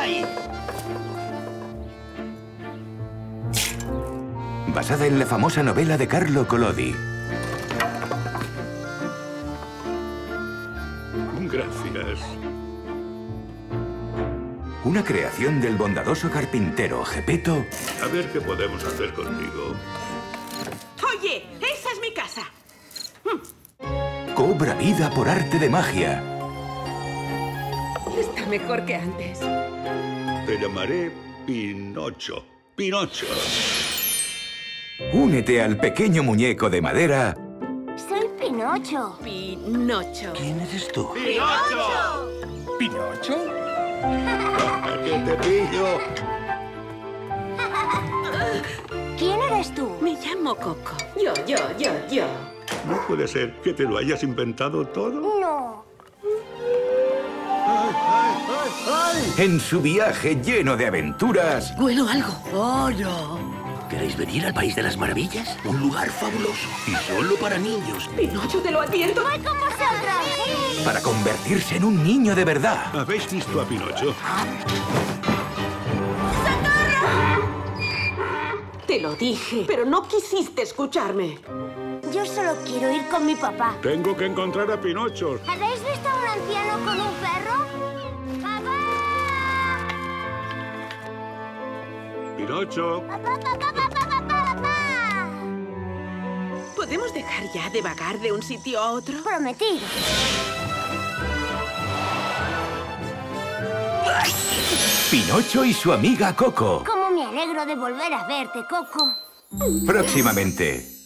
¡Ay! Basada en la famosa novela de Carlo Collodi. Gracias. Una creación del bondadoso carpintero Gepetto. A ver qué podemos hacer contigo. Oye, esa es mi casa. Cobra vida por arte de magia. Está mejor que antes. Te llamaré Pinocho. Pinocho. Únete al pequeño muñeco de madera. Soy Pinocho. Pinocho. ¿Quién eres tú? ¡Pinocho! ¿Pinocho? ¡Que te pillo! ¿Quién eres tú? Me llamo Coco. Yo. No puede ser que te lo hayas inventado todo. No. En su viaje lleno de aventuras, Huelo algo. ¡Oh, no! ¿Queréis venir al País de las Maravillas? Un lugar fabuloso y solo para niños. Pinocho, te lo advierto. ¡Voy con vosotros! para convertirse en un niño de verdad. ¿Habéis visto a Pinocho? Te lo dije, pero no quisiste escucharme. Yo solo quiero ir con mi papá. Tengo que encontrar a Pinocho. ¿Habéis visto a un anciano con un perro? ¡Papá! Pinocho. ¡Papá! ¿Podemos dejar ya de vagar de un sitio a otro? Prometido. Pinocho y su amiga Coco. Cómo me alegro de volver a verte, Coco. Próximamente.